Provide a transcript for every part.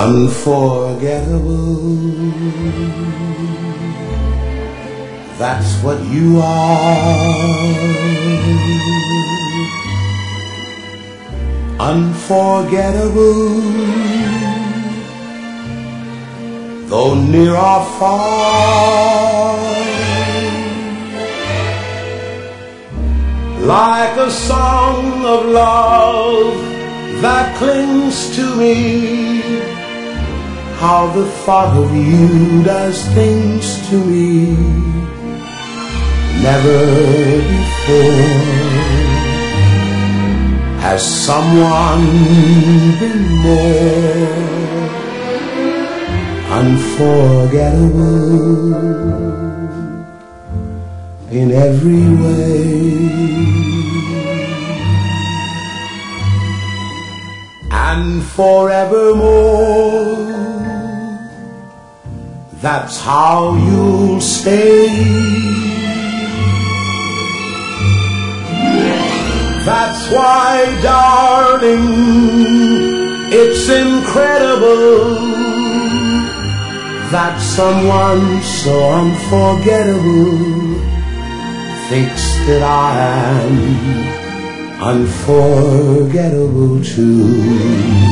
Unforgettable, that's what you are. Unforgettable, though near or far, like a song of love that clings to me. How the thought of you does things to me never before has someone been more unforgettable in every way. And forevermore, that's how you'll stay. That's why, darling, it's incredible that someone so unforgettable thinks that I am unforgettable too.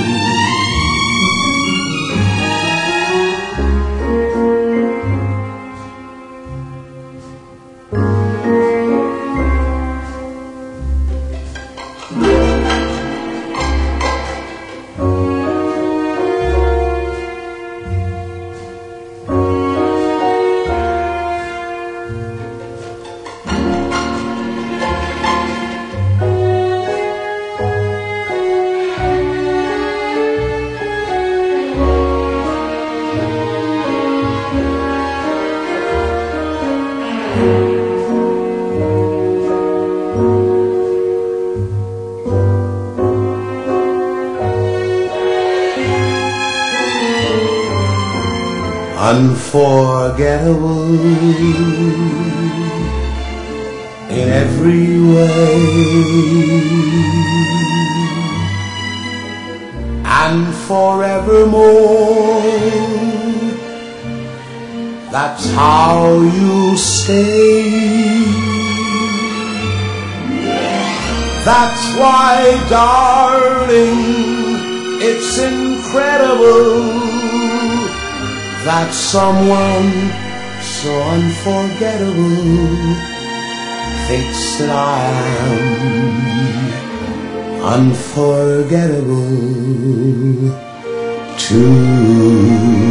Unforgettable in every way, and forevermore, that's how you stay. That's why, darling, it's incredible that someone so unforgettable thinks that I am unforgettable too.